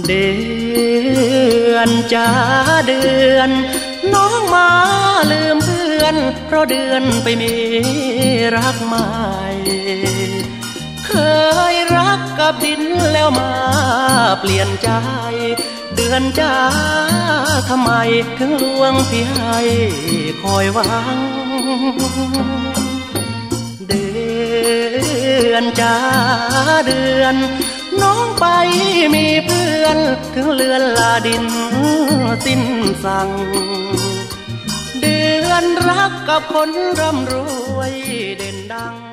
เดือนจ้าเดือนน้องมาลืมเพื่อนเพราะเดือนไปมีรักใหม่เคยรักกับดินแล้วมาเปลี่ยนใจเดือนจ้าทำไมถึงลวงพี่ให้คอยหวังเดือนจ้าเดือนน้องไปมีเพื่อนถึงเลือนลาดินสิ้นสั่งเดือนรักกับคนร่ำรวยเด่นดัง